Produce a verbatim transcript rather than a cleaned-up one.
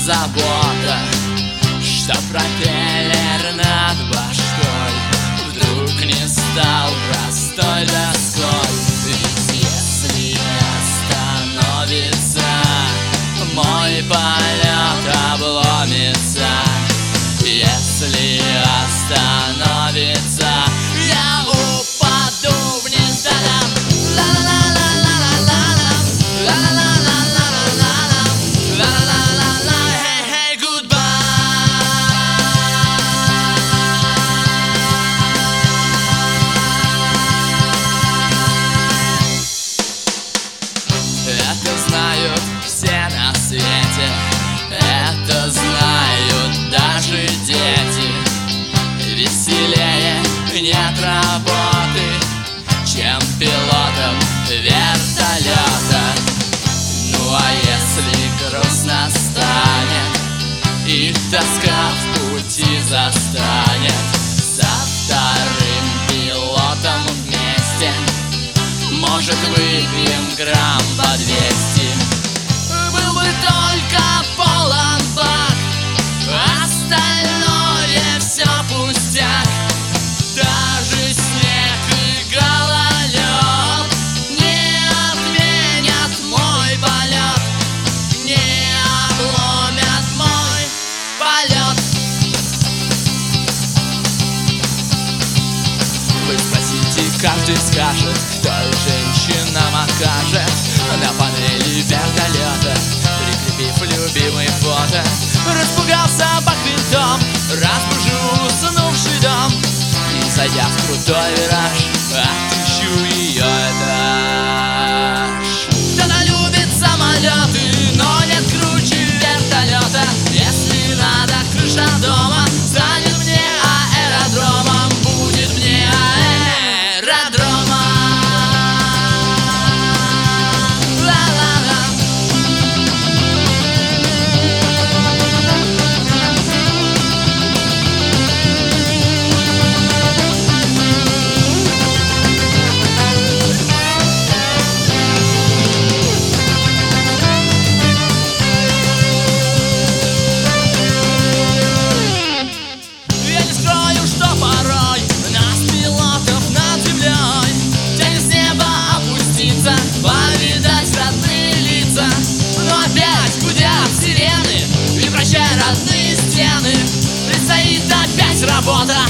забота, что пропеллер над башкой вдруг не стал простой доской. Ведь если остановится, мой полет обломится. Если остановится, я упаду вниз. Это знают все на свете, это знают даже дети. Веселее нет работы, чем пилотом вертолета. Ну а если грустно станет и тоска в пути застанет, со вторым пилотом вместе, может, выпьем грамм по двести. Был бы только полон бак, остальное все пустяк. Даже снег и гололед не отменят мой полет, не обломят мой полет. Вы спросите, каждый скажет, кто женщинам окажет на панели вертолета, прикрепив любимый фото. Распугал собак винтом, разбужу уснувший дом, и, зайдя в крутой вираж, отыщу ее этаж. Кто-то любит самолеты, но нет круче вертолета. Если надо, крыша дома станет мне аэродромом, будет мне аэродромом. Родные стены, предстоит опять работа.